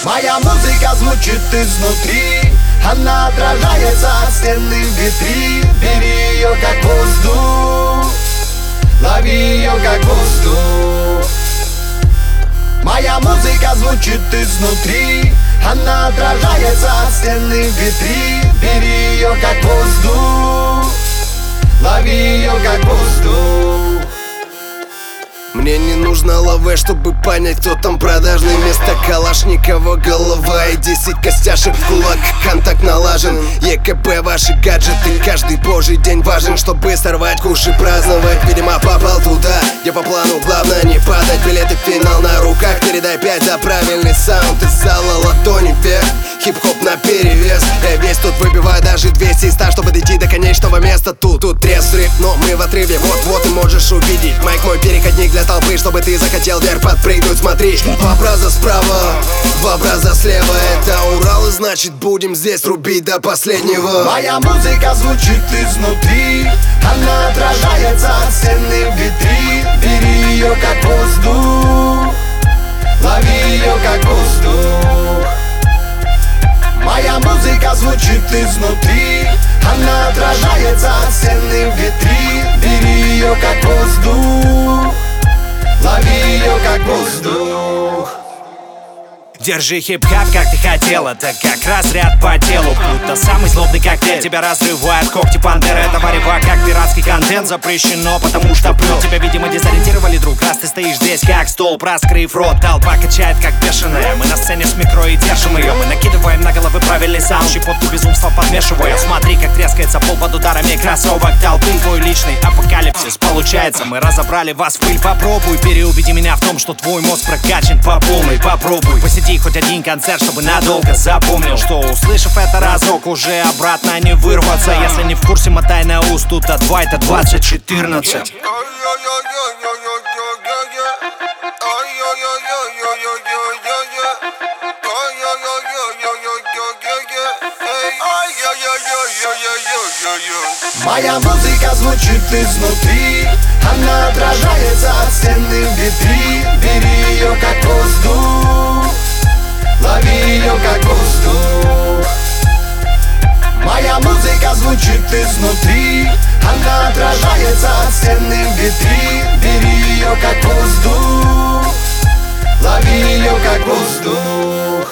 Моя музыка звучит изнутри, она отражается от стены в витрин. Бери ее как воздух, лови ее как воздух. Моя музыка звучит изнутри, она отражается от стены в витрин. Бери ее как воздух, лови ее как воздух. Мне не нужно лавэ, чтобы понять, кто там продажный. Вместо Калашникова голова и 10 костяшек в кулак. Контакт налажен, ЕКП ваши гаджеты. Каждый божий день важен, чтобы сорвать куш и праздновать. Видимо, попал туда, где по плану главное не падать. Билеты в финал на руках, передай 5 за правильный саунд. Из зала ладони вверх, хип-хоп на перевес. Я весь тут выбиваю даже 200 из 100, чтобы дойти до конечного места. Тут треск, но мы в отрыве. Вот ты можешь увидеть майк, мой переходник для толпы, чтобы ты захотел вверх подпрыгнуть. Смотри, два образа справа, два образа слева. Это Урал, и значит будем здесь рубить до последнего. Моя музыка звучит изнутри, она отражается от стены в витрин. Бери ее как воздух, лови ее как воздух. Моя музыка звучит изнутри, она отражается от стены в витрин. Бери ее как воздух, лови ее как воздух. Держи хип-хап, как ты хотел, это как разряд по телу. Будто самый злобный коктейль, тебя разрывает когти пантеры. Это варево, как пиратский контент, запрещено, потому что плел. Тебя, видимо, дезориентировали, друг, раз ты стоишь здесь как столб, раскрыв рот. Толпа качает, как бешеная, мы на сцене с микро и держим ее. Мы накидываем на головы правильный саунд, щепотку безумства подмешивая. Смотри, как трескается пол под ударами кроссовок толпы. Твой личный апокалипсис получается, мы разобрали вас в пыль. Попробуй, переубеди меня в том, что твой мозг прокачан по полной. Попробуй, посиди хоть один концерт, чтобы надолго запомнил, что, услышав это разок, уже обратно не вырваться. Если не в курсе, мотай на ус, тут от 2 это 2014. Моя музыка звучит изнутри, она отражается от стены в витрин. Бери ее как воздух, лови ее как воздух. Моя музыка звучит изнутри, она отражается от стены в витрин. Бери ее как воздух, лови ее как воздух.